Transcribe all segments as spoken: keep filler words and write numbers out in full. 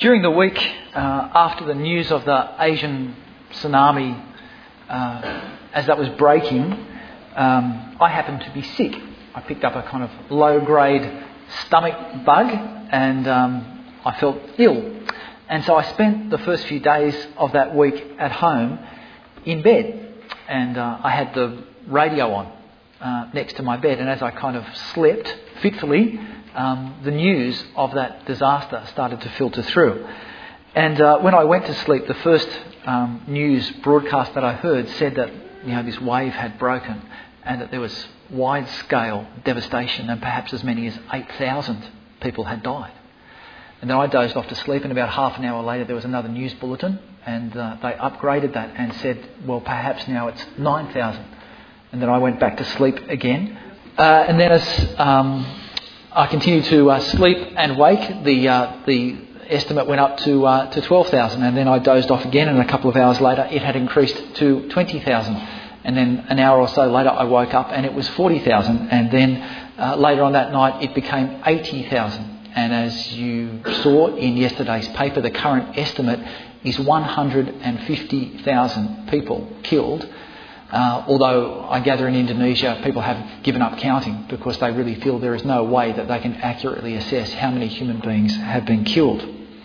During the week uh, after the news of the Asian tsunami, uh, as that was breaking, um, I happened to be sick. I picked up a kind of low-grade stomach bug and um, I felt ill. And so I spent the first few days of that week at home in bed. And uh, I had the radio on uh, next to my bed. And as I kind of slept fitfully, um, the news of that disaster started to filter through. And uh, when I went to sleep, the first um, news broadcast that I heard said that, you know, this wave had broken and that there was wide-scale devastation and perhaps as many as eight thousand people had died. And then I dozed off to sleep, and about half an hour later there was another news bulletin, and uh, they upgraded that and said, well, perhaps now it's nine thousand. And then I went back to sleep again. Uh, and then as um, I continued to uh, sleep and wake, the uh, the estimate went up to uh, to twelve thousand. And then I dozed off again, and a couple of hours later it had increased to twenty thousand. And then an hour or so later I woke up and it was forty thousand. And then uh, later on that night it became eighty thousand. And as you saw in yesterday's paper, the current estimate is one hundred fifty thousand people killed. Uh, although I gather in Indonesia people have given up counting because they really feel there is no way that they can accurately assess how many human beings have been killed.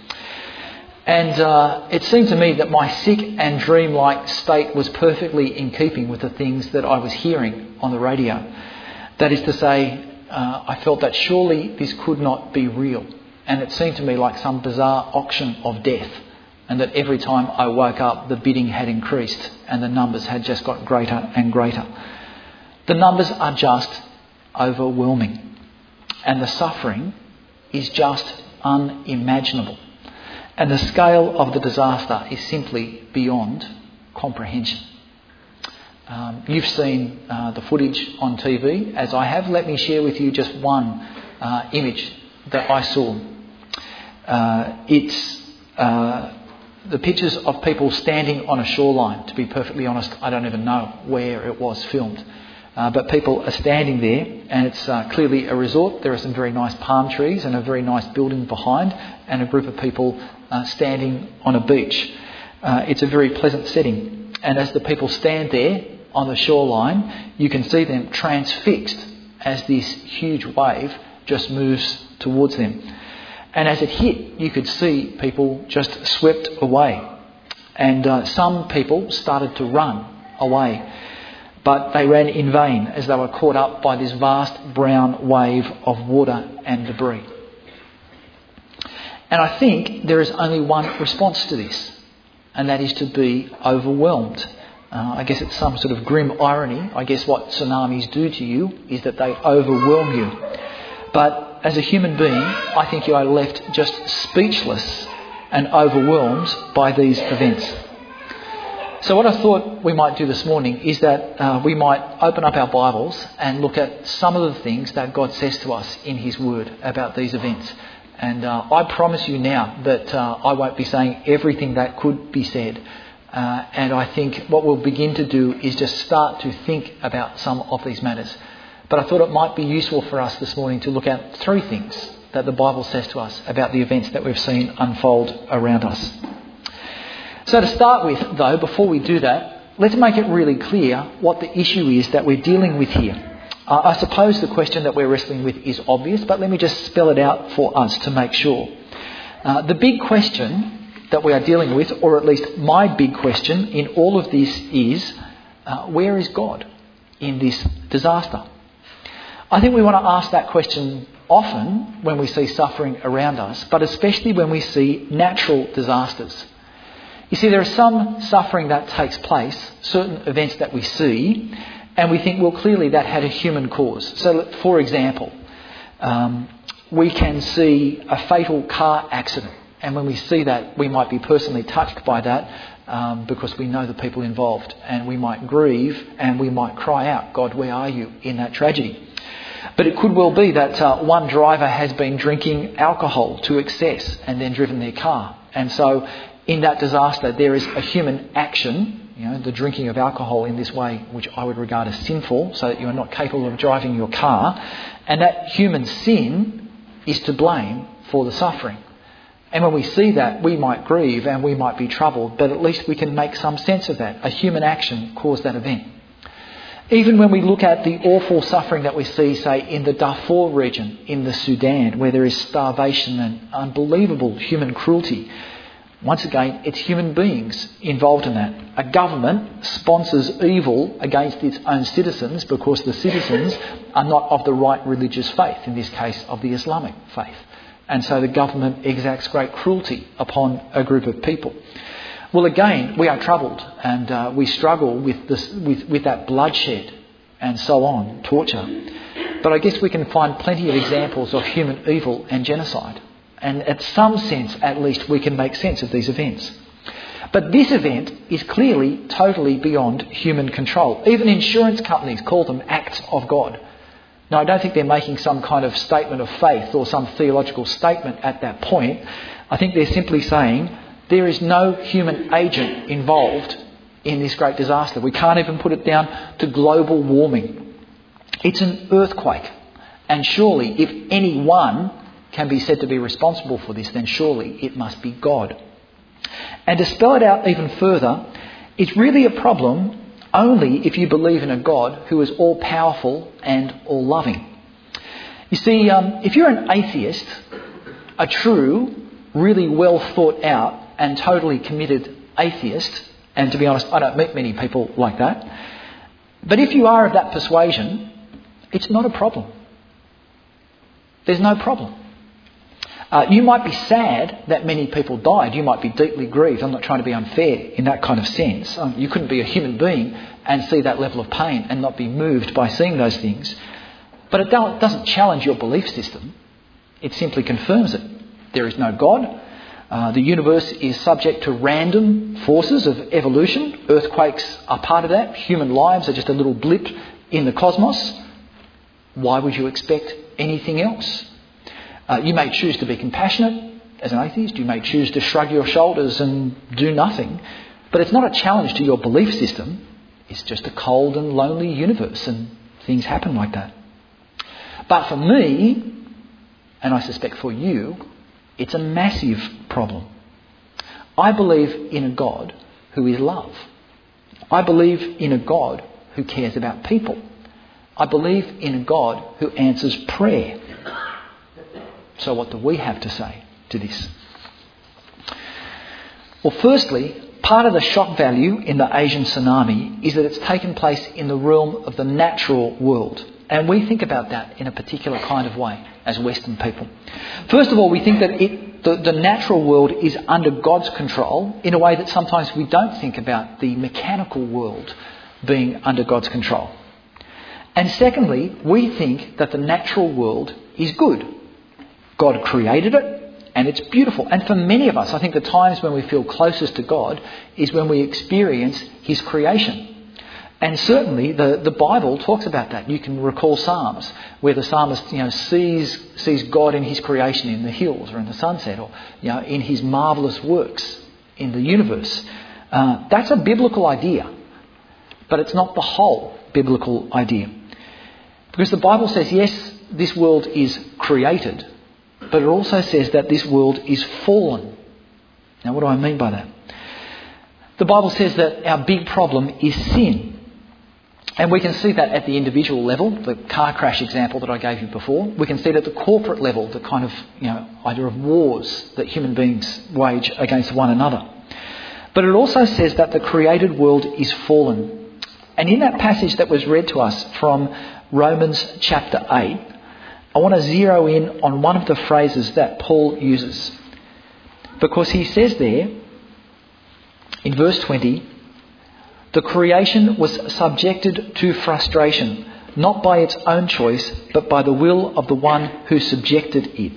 And uh, it seemed to me that my sick and dreamlike state was perfectly in keeping with the things that I was hearing on the radio. That is to say, uh, I felt that surely this could not be real. And it seemed to me like some bizarre auction of death. And that every time I woke up, the bidding had increased and the numbers had just got greater and greater. The numbers are just overwhelming. And the suffering is just unimaginable. And the scale of the disaster is simply beyond comprehension. Um, you've seen uh, the footage on T V, as I have. Let me share with you just one uh, image that I saw. Uh, it's uh, the pictures of people standing on a shoreline. To be perfectly honest, I don't even know where it was filmed. Uh, but people are standing there, and it's uh, clearly a resort. There are some very nice palm trees and a very nice building behind, and a group of people uh, standing on a beach. Uh, it's a very pleasant setting. And as the people stand there on the shoreline, you can see them transfixed as this huge wave just moves towards them. And as it hit, you could see people just swept away. And uh, some people started to run away. But they ran in vain as they were caught up by this vast brown wave of water and debris. And I think there is only one response to this, and that is to be overwhelmed. Uh, I guess it's some sort of grim irony. I guess what tsunamis do to you is that they overwhelm you. But as a human being, I think you are left just speechless and overwhelmed by these events. So what I thought we might do this morning is that uh, we might open up our Bibles and look at some of the things that God says to us in His Word about these events. And uh, I promise you now that uh, I won't be saying everything that could be said. Uh, and I think what we'll begin to do is just start to think about some of these matters. But I thought it might be useful for us this morning to look at three things that the Bible says to us about the events that we've seen unfold around us. So to start with, though, before we do that, let's make it really clear what the issue is that we're dealing with here. Uh, I suppose the question that we're wrestling with is obvious, but let me just spell it out for us to make sure. Uh, the big question that we are dealing with, or at least my big question in all of this is, uh, where is God in this disaster? I think we want to ask that question often when we see suffering around us, but especially when we see natural disasters. You see, there is some suffering that takes place, certain events that we see, and we think, well, clearly that had a human cause. So, for example, um, we can see a fatal car accident, and when we see that, we might be personally touched by that um, because we know the people involved, and we might grieve and we might cry out, God, where are you in that tragedy? But it could well be that uh, one driver has been drinking alcohol to excess and then driven their car, and so in that disaster, there is a human action, you know, the drinking of alcohol in this way, which I would regard as sinful, so that you are not capable of driving your car. And that human sin is to blame for the suffering. And when we see that, we might grieve and we might be troubled, but at least we can make some sense of that. A human action caused that event. Even when we look at the awful suffering that we see, say, in the Darfur region in the Sudan, where there is starvation and unbelievable human cruelty, once again, it's human beings involved in that. A government sponsors evil against its own citizens because the citizens are not of the right religious faith, in this case of the Islamic faith. And so the government exacts great cruelty upon a group of people. Well, again, we are troubled and uh, we struggle with, this, with, with that bloodshed and so on, torture. But I guess we can find plenty of examples of human evil and genocide. And at some sense, at least, we can make sense of these events. But this event is clearly totally beyond human control. Even insurance companies call them acts of God. Now, I don't think they're making some kind of statement of faith or some theological statement at that point. I think they're simply saying there is no human agent involved in this great disaster. We can't even put it down to global warming. It's an earthquake. And surely, if anyone can be said to be responsible for this, then surely it must be God. And to spell it out even further, it's really a problem only if you believe in a God who is all-powerful and all-loving. You see, um, if you're an atheist, a true, really well thought out and totally committed atheist, and to be honest, I don't meet many people like that, but if you are of that persuasion, it's not a problem. There's no problem. Uh, you might be sad that many people died. You might be deeply grieved. I'm not trying to be unfair in that kind of sense. Um, you couldn't be a human being and see that level of pain and not be moved by seeing those things. But it doesn't challenge your belief system. It simply confirms it. There is no God. Uh, the universe is subject to random forces of evolution. Earthquakes are part of that. Human lives are just a little blip in the cosmos. Why would you expect anything else? Uh, you may choose to be compassionate as an atheist. You may choose to shrug your shoulders and do nothing. But it's not a challenge to your belief system. It's just a cold and lonely universe, and things happen like that. But for me, and I suspect for you, it's a massive problem. I believe in a God who is love. I believe in a God who cares about people. I believe in a God who answers prayer. So what do we have to say to this? Well, firstly, part of the shock value in the Asian tsunami is that it's taken place in the realm of the natural world. And we think about that in a particular kind of way as Western people. First of all, we think that it, the, the natural world is under God's control in a way that sometimes we don't think about the mechanical world being under God's control. And secondly, we think that the natural world is good. God created it, and it's beautiful. And for many of us, I think the times when we feel closest to God is when we experience His creation. And certainly the, the Bible talks about that. You can recall Psalms where the psalmist, you know, sees sees God in His creation in the hills or in the sunset, or you know, in His marvellous works in the universe. Uh, that's a biblical idea, but it's not the whole biblical idea. Because the Bible says, yes, this world is created, but it also says that this world is fallen. Now, what do I mean by that? The Bible says that our big problem is sin. And we can see that at the individual level, the car crash example that I gave you before. We can see it at the corporate level, the kind of, you know, idea of wars that human beings wage against one another. But it also says that the created world is fallen. And in that passage that was read to us from Romans chapter eight, I want to zero in on one of the phrases that Paul uses. Because he says there, in verse twenty, the creation was subjected to frustration, not by its own choice, but by the will of the one who subjected it.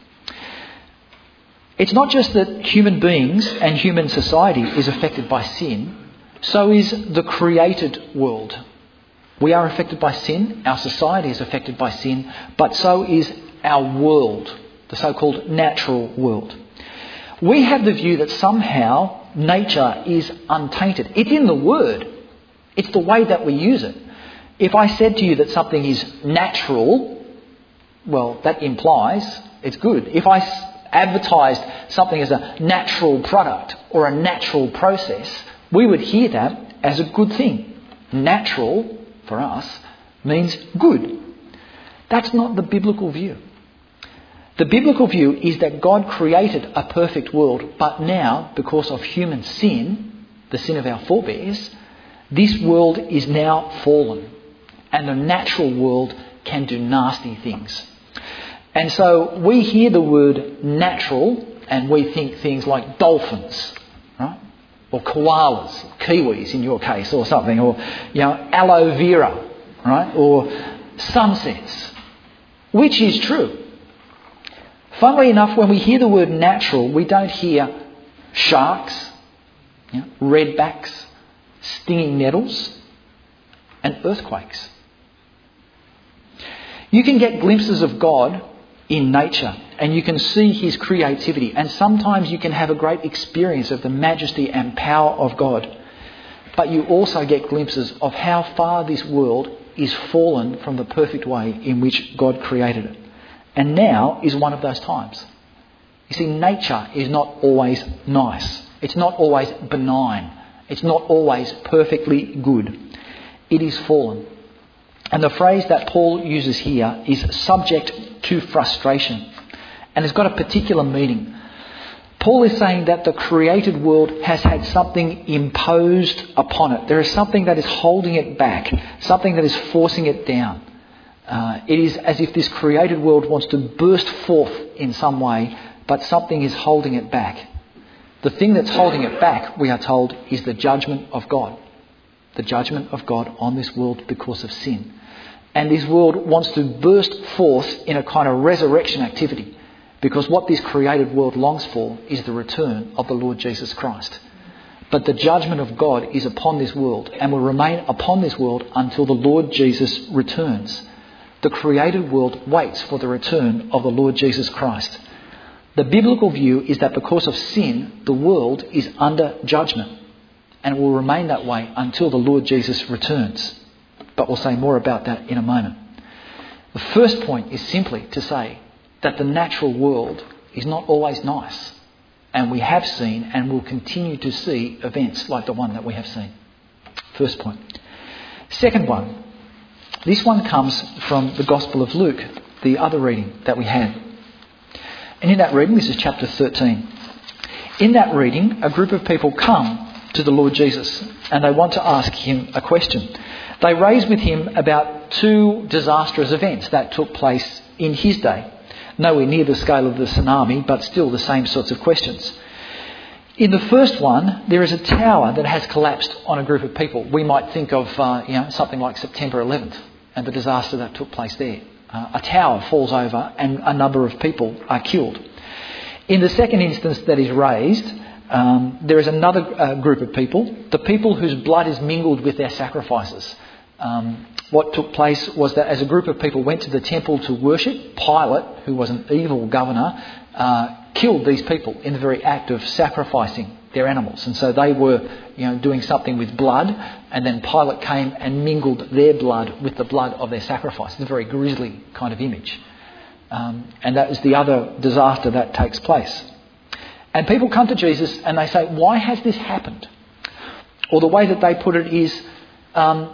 It's not just that human beings and human society is affected by sin, so is the created world. We are affected by sin, our society is affected by sin, but so is our world, the so-called natural world. We have the view that somehow nature is untainted. It's in the word. It's the way that we use it. If I said to you that something is natural, well, that implies it's good. If I advertised something as a natural product or a natural process, we would hear that as a good thing. Natural, for us, means good. That's not the biblical view. The biblical view is that God created a perfect world, but now, because of human sin, the sin of our forebears, this world is now fallen, and the natural world can do nasty things. And so we hear the word natural and we think things like dolphins, right? Or koalas, kiwis in your case, or something, or you know, aloe vera, right? Or sunsets, which is true. Funnily enough, when we hear the word natural, we don't hear sharks, you know, redbacks, stinging nettles, and earthquakes. You can get glimpses of God in nature, and you can see his creativity, and sometimes you can have a great experience of the majesty and power of God. But you also get glimpses of how far this world is fallen from the perfect way in which God created it. And now is one of those times. You see, nature is not always nice. It's not always benign. It's not always perfectly good. It is fallen. And the phrase that Paul uses here is subject to frustration. And it's got a particular meaning. Paul is saying that the created world has had something imposed upon it. There is something that is holding it back, something that is forcing it down. Uh, it is as if this created world wants to burst forth in some way, but something is holding it back. The thing that's holding it back, we are told, is the judgment of God. The judgment of God on this world because of sin. And this world wants to burst forth in a kind of resurrection activity, because what this created world longs for is the return of the Lord Jesus Christ. But the judgment of God is upon this world and will remain upon this world until the Lord Jesus returns. The created world waits for the return of the Lord Jesus Christ. The biblical view is that because of sin, the world is under judgment, and will remain that way until the Lord Jesus returns. But we'll say more about that in a moment. The first point is simply to say that the natural world is not always nice. And we have seen and will continue to see events like the one that we have seen. First point. Second one. This one comes from the Gospel of Luke, the other reading that we had. And in that reading, this is chapter thirteen. In that reading, a group of people come to the Lord Jesus and they want to ask him a question. They raise with him about two disastrous events that took place in his day. Nowhere near the scale of the tsunami, but still the same sorts of questions. In the first one, there is a tower that has collapsed on a group of people. We might think of uh, you know, something like September eleventh and the disaster that took place there. Uh, a tower falls over and a number of people are killed. In the second instance that is raised, um, there is another uh, group of people, the people whose blood is mingled with their sacrifices. Um, what took place was that as a group of people went to the temple to worship, Pilate, who was an evil governor, uh, killed these people in the very act of sacrificing their animals. And so they were, you know, doing something with blood, and then Pilate came and mingled their blood with the blood of their sacrifice. It's a very grisly kind of image. Um, and that is the other disaster that takes place. And people come to Jesus and they say, why has this happened? Or the way that they put it is, um,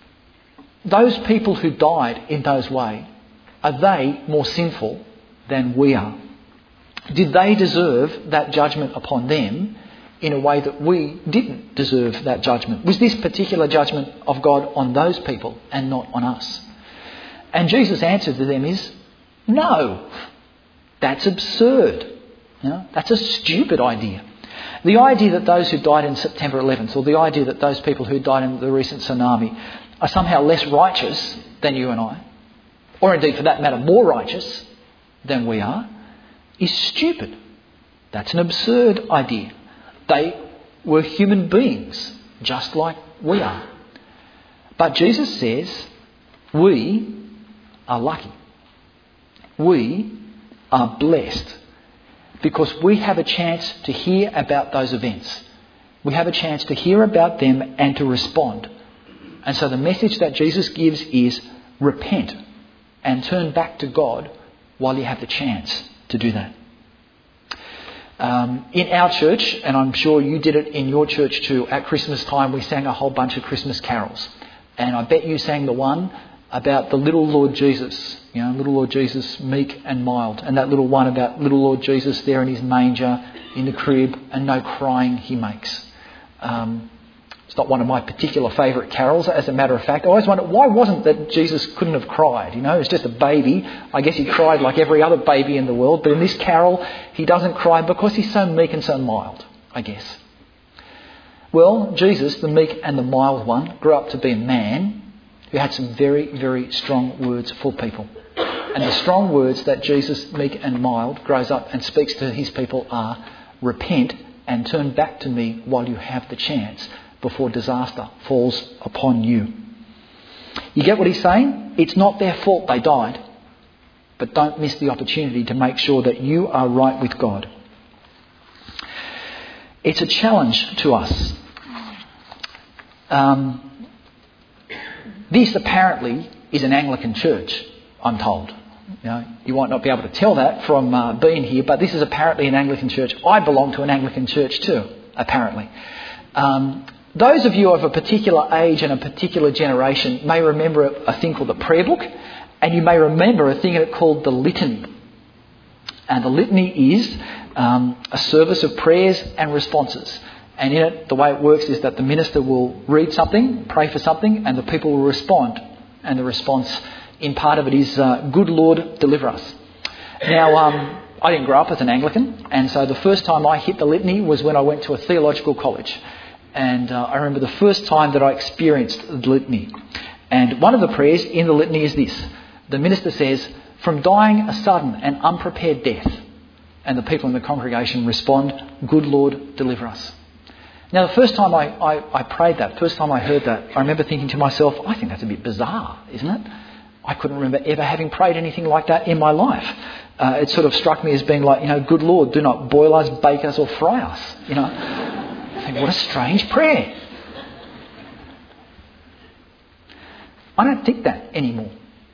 those people who died in those ways, are they more sinful than we are? Did they deserve that judgment upon them in a way that we didn't deserve that judgment? Was this particular judgment of God on those people and not on us? And Jesus' answer to them is, no, that's absurd. You know, that's a stupid idea. The idea that those who died in September eleventh, or the idea that those people who died in the recent tsunami are somehow less righteous than you and I, or indeed for that matter more righteous than we are, is stupid. That's an absurd idea. They were human beings, just like we are. But Jesus says, we are lucky. We are blessed because we have a chance to hear about those events. We have a chance to hear about them and to respond. And so the message that Jesus gives is repent and turn back to God while you have the chance to do that. Um, in our church, and I'm sure you did it in your church too, at Christmas time we sang a whole bunch of Christmas carols. And I bet you sang the one about the little Lord Jesus, you know, little Lord Jesus, meek and mild. And that little one about little Lord Jesus there in his manger, in the crib, and no crying he makes. Um, it's not one of my particular favourite carols, as a matter of fact. I always wondered, why wasn't that Jesus couldn't have cried? You know, it's just a baby. I guess he cried like every other baby in the world. But in this carol, he doesn't cry because he's so meek and so mild, I guess. Well, Jesus, the meek and the mild one, grew up to be a man who had some very, very strong words for people. And the strong words that Jesus, meek and mild, grows up and speaks to his people are, repent and turn back to me while you have the chance, before disaster falls upon you. You get what he's saying? It's not their fault they died. But don't miss the opportunity to make sure that you are right with God. It's a challenge to us. Um, this apparently is an Anglican church, I'm told. You know, you might not be able to tell that from uh, being here, but this is apparently an Anglican church. I belong to an Anglican church too, apparently. Um, those of you of a particular age and a particular generation may remember a thing called the prayer book, and you may remember a thing called the litany. And the litany is um, a service of prayers and responses. And in it, the way it works is that the minister will read something, pray for something, and the people will respond. And the response in part of it is, uh, good Lord, deliver us. Now, um, I didn't grow up as an Anglican, and so the first time I hit the litany was when I went to a theological college. And uh, I remember the first time that I experienced the litany. And one of the prayers in the litany is this. The minister says, from dying a sudden and unprepared death. And the people in the congregation respond, good Lord, deliver us. Now, the first time I, I, I prayed that, first time I heard that, I remember thinking to myself, I think that's a bit bizarre, isn't it? I couldn't remember ever having prayed anything like that in my life. Uh, it sort of struck me as being like, you know, good Lord, do not boil us, bake us or fry us. You know, I think, what a strange prayer. I don't think that anymore.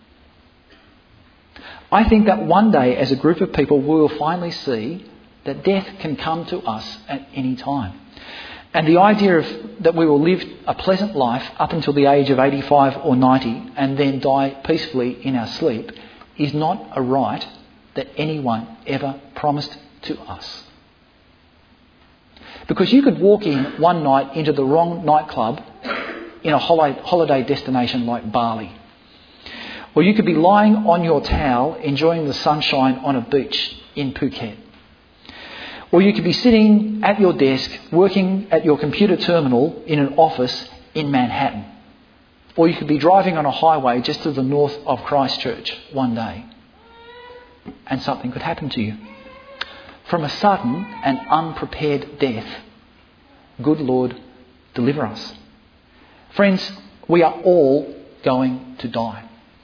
I think that one day as a group of people we will finally see that death can come to us at any time. And the idea of that we will live a pleasant life up until the age of eighty-five or ninety and then die peacefully in our sleep is not a right that anyone ever promised to us. Because you could walk in one night into the wrong nightclub in a holiday destination like Bali. Or you could be lying on your towel enjoying the sunshine on a beach in Phuket. Or you could be sitting at your desk working at your computer terminal in an office in Manhattan. Or you could be driving on a highway just to the north of Christchurch one day. And something could happen to you. From a sudden and unprepared death, good Lord, deliver us. Friends, we are all going to die.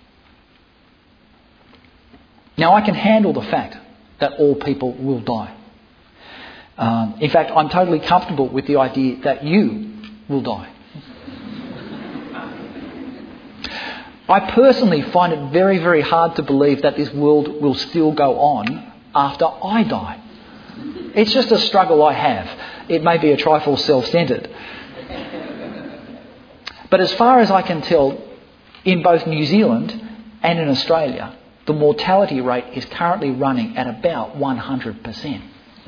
Now, I can handle the fact that all people will die. Um, in fact, I'm totally comfortable with the idea that you will die. I personally find it very, very hard to believe that this world will still go on after I die. It's just a struggle I have. It may be a trifle self-centred. But as far as I can tell, in both New Zealand and in Australia, the mortality rate is currently running at about one hundred percent.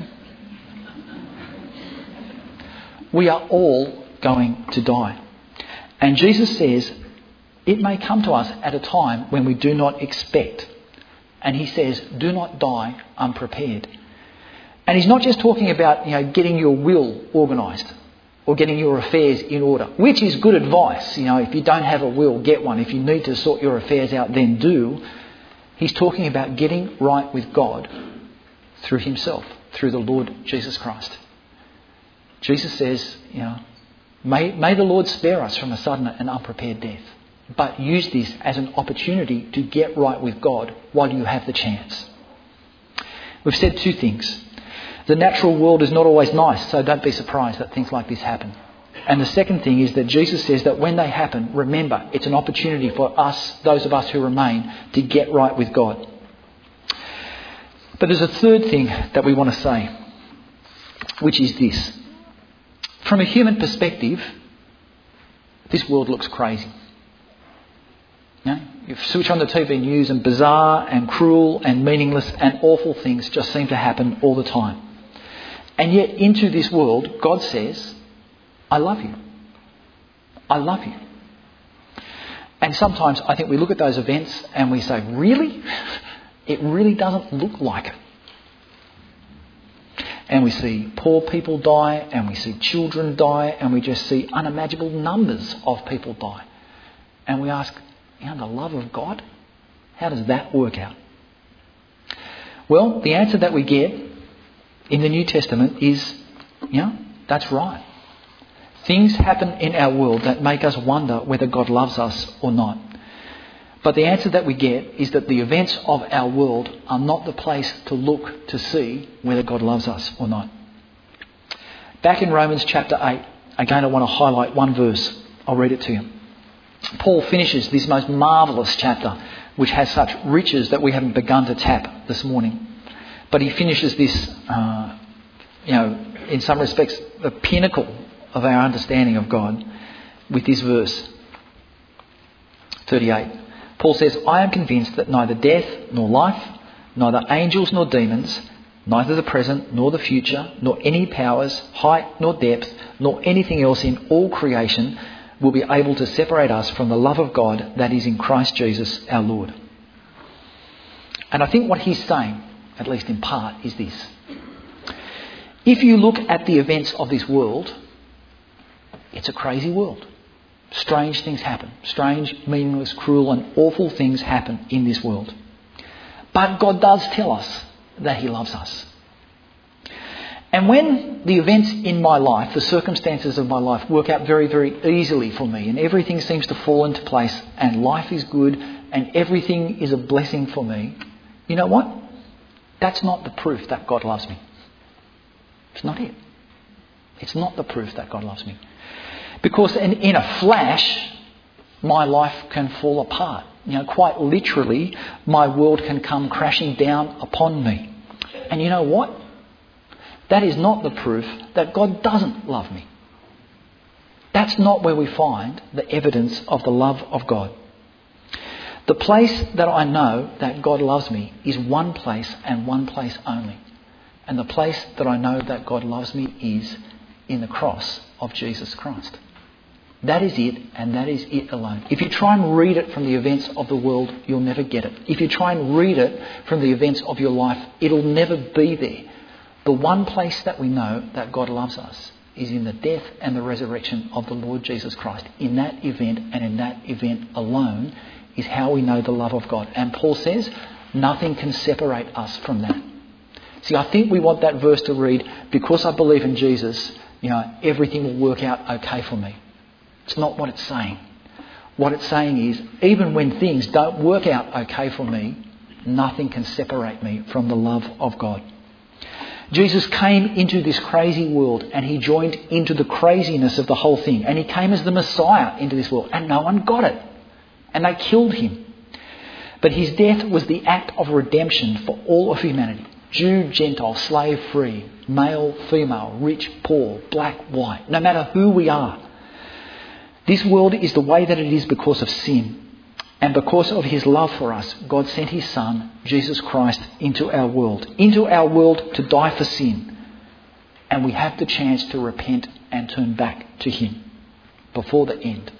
We are all going to die. And Jesus says it may come to us at a time when we do not expect. And he says, do not die unprepared. And he's not just talking about, you know, getting your will organised or getting your affairs in order, which is good advice. You know, if you don't have a will, get one. If you need to sort your affairs out, then do. He's talking about getting right with God through himself, through the Lord Jesus Christ. Jesus says, you know, may, may the Lord spare us from a sudden and unprepared death, but use this as an opportunity to get right with God while you have the chance. We've said two things. The natural world is not always nice, so don't be surprised that things like this happen. And the second thing is that Jesus says that when they happen, remember, it's an opportunity for us, those of us who remain, to get right with God. But there's a third thing that we want to say. which is this. From a human perspective, this world looks crazy. You know, you switch on the T V news and bizarre and cruel and meaningless and awful things just seem to happen all the time. And yet into this world, God says, I love you. I love you. And sometimes I think we look at those events and we say, really? It really doesn't look like it. And we see poor people die, and we see children die, and we just see unimaginable numbers of people die. And we ask, you know, the love of God, how does that work out? Well, the answer that we get in the New Testament is, you know, that's right. Things happen in our world that make us wonder whether God loves us or not. But the answer that we get is that the events of our world are not the place to look to see whether God loves us or not. Back in Romans chapter eight, again I want to highlight one verse. I'll read it to you. Paul finishes this most marvellous chapter, which has such riches that we haven't begun to tap this morning. But he finishes this, uh, you know, in some respects, the pinnacle of our understanding of God with this verse, thirty-eight. Paul says, I am convinced that neither death nor life, neither angels nor demons, neither the present nor the future, nor any powers, height nor depth, nor anything else in all creation will be able to separate us from the love of God that is in Christ Jesus our Lord. And I think what he's saying, at least in part, is this. If you look at the events of this world, it's a crazy world. Strange things happen. Strange, meaningless, cruel and awful things happen in this world. But God does tell us that he loves us. And when the events in my life, the circumstances of my life work out very, very easily for me and everything seems to fall into place and life is good and everything is a blessing for me, you know what? That's not the proof that God loves me. It's not it. It's not the proof that God loves me. Because in, in a flash, my life can fall apart. You know, quite literally, my world can come crashing down upon me. And you know what? That is not the proof that God doesn't love me. That's not where we find the evidence of the love of God. The place that I know that God loves me is one place and one place only. And the place that I know that God loves me is in the cross of Jesus Christ. That is it, and that is it alone. If you try and read it from the events of the world, you'll never get it. If you try and read it from the events of your life, it'll never be there. The one place that we know that God loves us is in the death and the resurrection of the Lord Jesus Christ. In that event, and in that event alone, is how we know the love of God. And Paul says, nothing can separate us from that. See, I think we want that verse to read, because I believe in Jesus, you know, everything will work out okay for me. It's not what it's saying. What it's saying is, even when things don't work out okay for me, nothing can separate me from the love of God. Jesus came into this crazy world and he joined into the craziness of the whole thing. And he came as the Messiah into this world and no one got it. And they killed him. But his death was the act of redemption for all of humanity. Jew, Gentile, slave, free, male, female, rich, poor, black, white, no matter who we are. This world is the way that it is because of sin. And because of his love for us, God sent his Son, Jesus Christ, into our world. Into our world to die for sin. And we have the chance to repent and turn back to him before the end.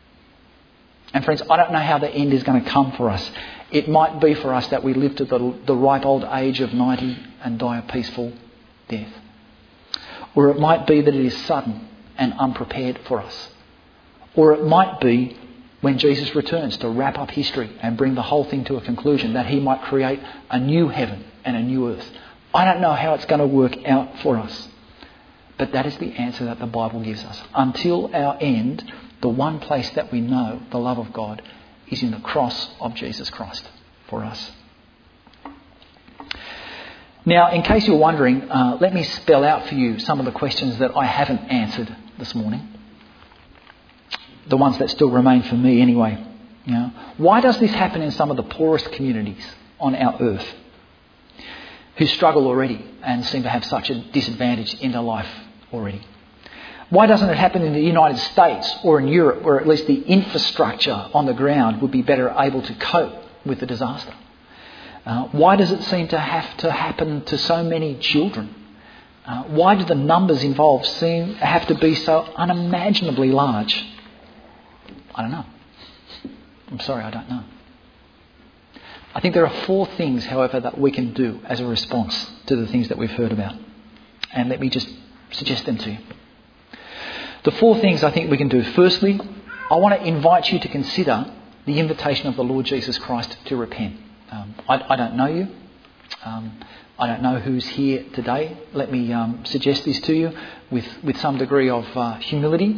And friends, I don't know how the end is going to come for us. It might be for us that we live to the, the ripe old age of ninety and die a peaceful death. Or it might be that it is sudden and unprepared for us. Or it might be when Jesus returns to wrap up history and bring the whole thing to a conclusion, that he might create a new heaven and a new earth. I don't know how it's going to work out for us. But that is the answer that the Bible gives us. Until our end, the one place that we know the love of God is in the cross of Jesus Christ for us. Now, in case you're wondering, uh, let me spell out for you some of the questions that I haven't answered this morning. The ones that still remain for me anyway. You know, why does this happen in some of the poorest communities on our earth? who struggle already and seem to have such a disadvantage in their life already? Why doesn't it happen in the United States or in Europe, where at least the infrastructure on the ground would be better able to cope with the disaster? Uh, why does it seem to have to happen to so many children? Uh, why do the numbers involved seem have to be so unimaginably large? I don't know. I'm sorry, I don't know. I think there are four things, however, that we can do as a response to the things that we've heard about. And let me just suggest them to you. The four things I think we can do. Firstly, I want to invite you to consider the invitation of the Lord Jesus Christ to repent. Um, I, I don't know you. Um, I don't know who's here today. Let me um, suggest this to you with, with some degree of uh, humility.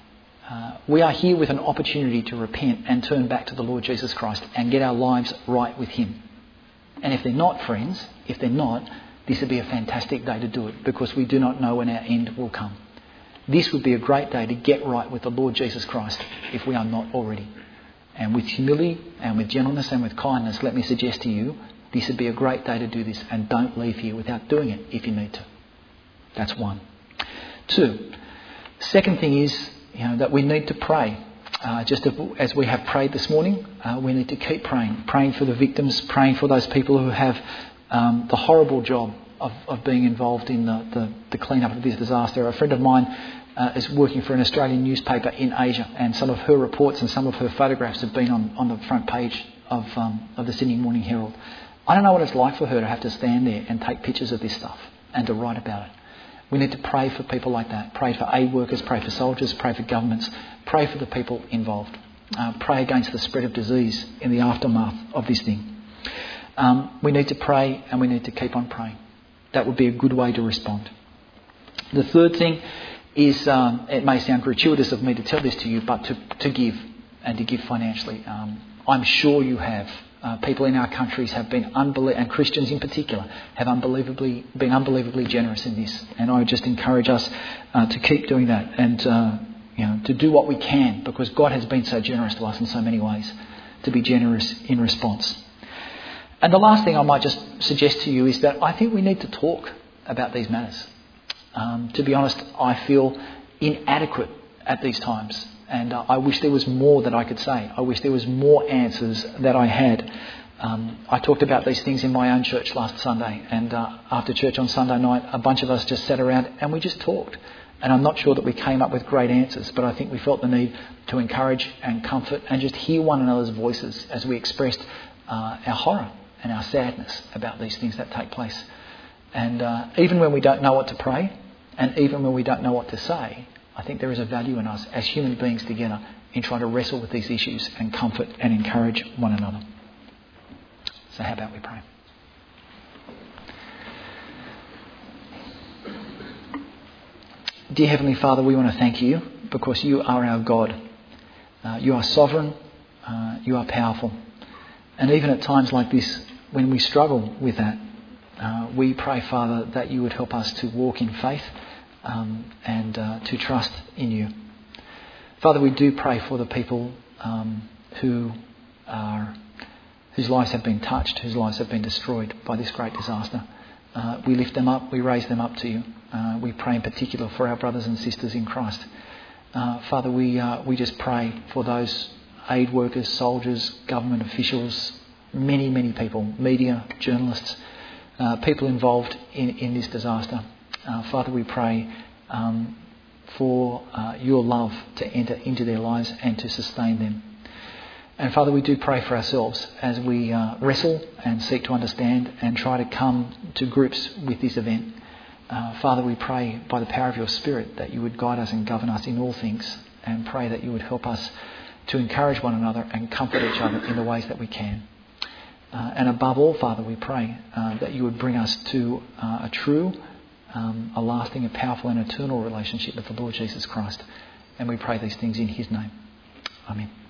Uh, we are here with an opportunity to repent and turn back to the Lord Jesus Christ and get our lives right with Him. And if they're not, friends, if they're not, this would be a fantastic day to do it, because we do not know when our end will come. This would be a great day to get right with the Lord Jesus Christ if we are not already. And with humility and with gentleness and with kindness, let me suggest to you, this would be a great day to do this, and don't leave here without doing it if you need to. That's one. Two, second thing is, you know, that we need to pray. Uh, just as we have prayed this morning, uh, we need to keep praying. Praying for the victims, praying for those people who have um, the horrible job of, of being involved in the, the, the clean-up of this disaster. A friend of mine uh, is working for an Australian newspaper in Asia, and some of her reports and some of her photographs have been on, on the front page of, um, of the Sydney Morning Herald. I don't know what it's like for her to have to stand there and take pictures of this stuff and to write about it. We need to pray for people like that. Pray for aid workers, pray for soldiers, pray for governments. Pray for the people involved. Uh, pray against the spread of disease in the aftermath of this thing. Um, we need to pray, and we need to keep on praying. That would be a good way to respond. The third thing is, um, it may sound gratuitous of me to tell this to you, but to, to give, and to give financially. Um, I'm sure you have. Uh, people in our countries have been unbelievably, and Christians in particular, have unbelievably been unbelievably generous in this. And I would just encourage us uh, to keep doing that, and uh, you know, to do what we can, because God has been so generous to us in so many ways, to be generous in response. And the last thing I might just suggest to you is that I think we need to talk about these matters. Um, to be honest, I feel inadequate at these times. And uh, I wish there was more that I could say. I wish there was more answers that I had. Um, I talked about these things in my own church last Sunday. And uh, after church on Sunday night, a bunch of us just sat around and we just talked. And I'm not sure that we came up with great answers, but I think we felt the need to encourage and comfort and just hear one another's voices as we expressed uh, our horror and our sadness about these things that take place. And uh, even when we don't know what to pray, and even when we don't know what to say, I think there is a value in us as human beings together in trying to wrestle with these issues and comfort and encourage one another. So how about we pray? Dear Heavenly Father, we want to thank you because you are our God. Uh, you are sovereign. Uh, you are powerful. And even at times like this, when we struggle with that, uh, we pray, Father, that you would help us to walk in faith um, and uh, to trust in you. Father, we do pray for the people um, who are, whose lives have been touched, whose lives have been destroyed by this great disaster. Uh, we lift them up, we raise them up to you. Uh, we pray in particular for our brothers and sisters in Christ. Uh, Father, we uh, we just pray for those aid workers, soldiers, government officials, many, many people, media, journalists, uh, people involved in, in this disaster. Uh, Father, we pray um, for uh, your love to enter into their lives and to sustain them. And Father, we do pray for ourselves as we uh, wrestle and seek to understand and try to come to grips with this event. Uh, Father, we pray by the power of your Spirit that you would guide us and govern us in all things, and pray that you would help us to encourage one another and comfort each other in the ways that we can. Uh, and above all, Father, we pray uh, that you would bring us to uh, a true, um, a lasting, a powerful and eternal relationship with the Lord Jesus Christ. And we pray these things in his name. Amen.